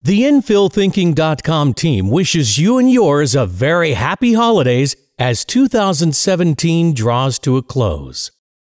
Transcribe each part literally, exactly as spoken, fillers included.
The Infill Thinking dot com team wishes you and yours a very happy holidays as two thousand seventeen draws to a close.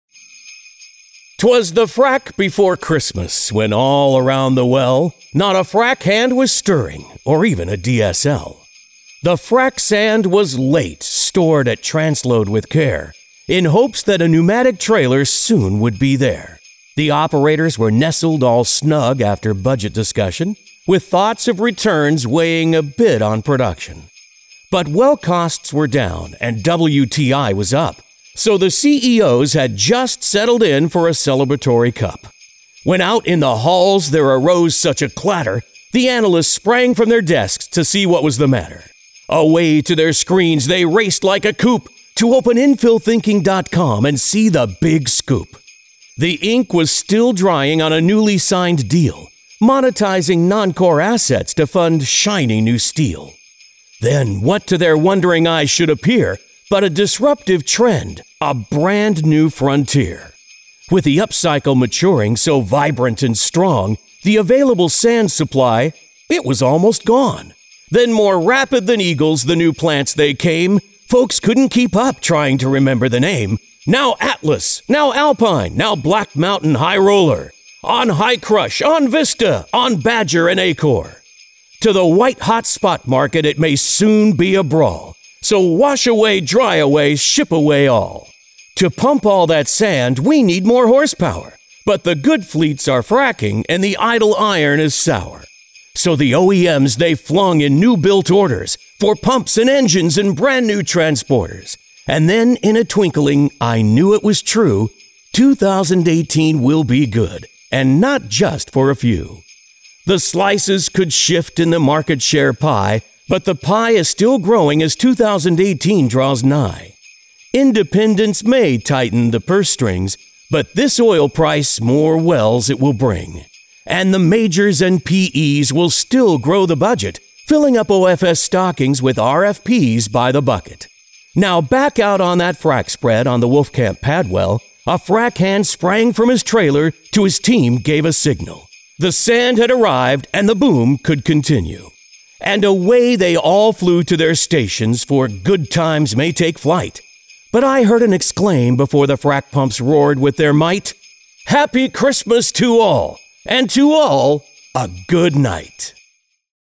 'Twas the frack before Christmas when all around the well not a frack hand was stirring, or even a D S L. The frack sand was late, stored at transload with care, in hopes that a pneumatic trailer soon would be there. The operators were nestled all snug after budget discussion, with thoughts of returns weighing a bit on production. But well costs were down and W T I was up, so the C E Os had just settled in for a celebratory cup. When out in the halls there arose such a clatter, the analysts sprang from their desks to see what was the matter. Away to their screens they raced like a coop to open Infill Thinking dot com and see the big scoop. The ink was still drying on a newly signed deal, monetizing non-core assets to fund shiny new steel. Then what to their wondering eyes should appear but a disruptive trend, a brand new frontier. With the upcycle maturing so vibrant and strong, the available sand supply, it was almost gone. Then more rapid than eagles the new plants they came, folks couldn't keep up trying to remember the name. Now Atlas, now Alpine, now Black Mountain High Roller, on High Crush, on Vista, on Badger and Acor. To the white hot spot market it may soon be a brawl, so wash away, dry away, ship away all. To pump all that sand we need more horsepower, but the good fleets are fracking and the idle iron is sour. So the O E Ms they flung in new built orders for pumps and engines and brand new transporters. And then in a twinkling I knew it was true, two thousand eighteen will be good, and not just for a few. The slices could shift in the market share pie, but the pie is still growing as two thousand eighteen draws nigh. Independence may tighten the purse strings, but this oil price more wells it will bring. And the majors and P Es will still grow the budget, filling up O F S stockings with R F Ps by the bucket. Now back out on that frack spread on the Wolfcamp Padwell, a frack hand sprang from his trailer to his team gave a signal. The sand had arrived and the boom could continue. And away they all flew to their stations, for good times may take flight. But I heard an exclaim before the frack pumps roared with their might, "Happy Christmas to all, and to all a good night."